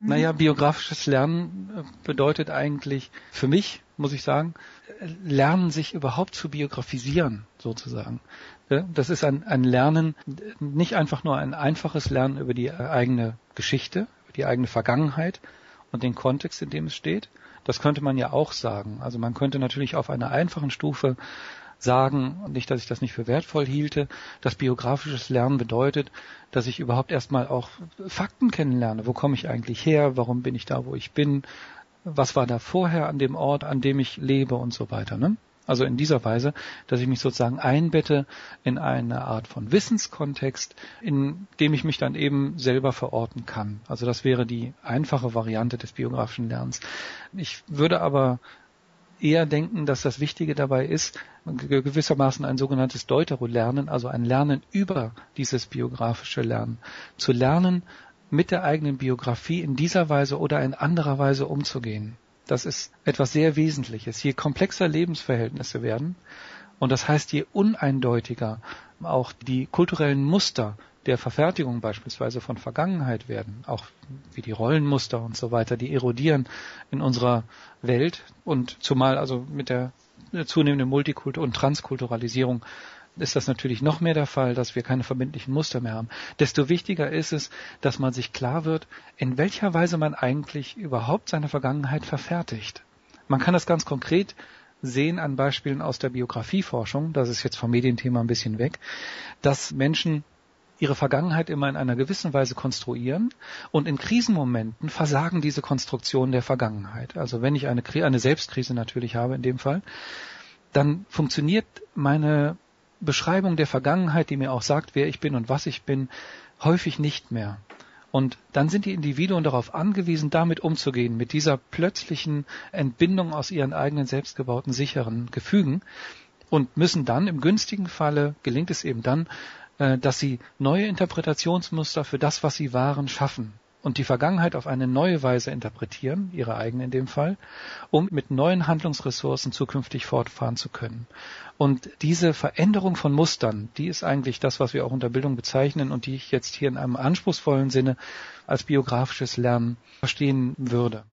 Naja, biografisches Lernen bedeutet eigentlich für mich, muss ich sagen, Lernen, sich überhaupt zu biografisieren, sozusagen. Das ist ein Lernen, nicht einfach nur ein einfaches Lernen über die eigene Geschichte, über die eigene Vergangenheit und den Kontext, in dem es steht. Das könnte man ja auch sagen. Also man könnte natürlich auf einer einfachen Stufe sagen, nicht, dass ich das nicht für wertvoll hielte, dass biografisches Lernen bedeutet, dass ich überhaupt erstmal auch Fakten kennenlerne. Wo komme ich eigentlich her? Warum bin ich da, wo ich bin? Was war da vorher an dem Ort, an dem ich lebe und so weiter, ne? Also in dieser Weise, dass ich mich sozusagen einbette in eine Art von Wissenskontext, in dem ich mich dann eben selber verorten kann. Also das wäre die einfache Variante des biografischen Lernens. Ich würde aber eher denken, dass das Wichtige dabei ist, gewissermaßen ein sogenanntes Deuterolernen, also ein Lernen über dieses biografische Lernen. Zu lernen, mit der eigenen Biografie in dieser Weise oder in anderer Weise umzugehen. Das ist etwas sehr Wesentliches. Je komplexer Lebensverhältnisse werden, und das heißt, je uneindeutiger auch die kulturellen Muster der Verfertigung beispielsweise von Vergangenheit werden, auch wie die Rollenmuster und so weiter, die erodieren in unserer Welt, und zumal also mit der zunehmenden Multikultur- und Transkulturalisierung ist das natürlich noch mehr der Fall, dass wir keine verbindlichen Muster mehr haben. Desto wichtiger ist es, dass man sich klar wird, in welcher Weise man eigentlich überhaupt seine Vergangenheit verfertigt. Man kann das ganz konkret sehen an Beispielen aus der Biografieforschung, das ist jetzt vom Medienthema ein bisschen weg, dass Menschen ihre Vergangenheit immer in einer gewissen Weise konstruieren und in Krisenmomenten versagen diese Konstruktionen der Vergangenheit. Also wenn ich eine Selbstkrise natürlich habe in dem Fall, dann funktioniert meine Beschreibung der Vergangenheit, die mir auch sagt, wer ich bin und was ich bin, häufig nicht mehr. Und dann sind die Individuen darauf angewiesen, damit umzugehen, mit dieser plötzlichen Entbindung aus ihren eigenen selbstgebauten sicheren Gefügen, und müssen dann im günstigen Falle, gelingt es eben dann, dass sie neue Interpretationsmuster für das, was sie waren, schaffen und die Vergangenheit auf eine neue Weise interpretieren, ihre eigene in dem Fall, um mit neuen Handlungsressourcen zukünftig fortfahren zu können. Und diese Veränderung von Mustern, die ist eigentlich das, was wir auch unter Bildung bezeichnen und die ich jetzt hier in einem anspruchsvollen Sinne als biografisches Lernen verstehen würde.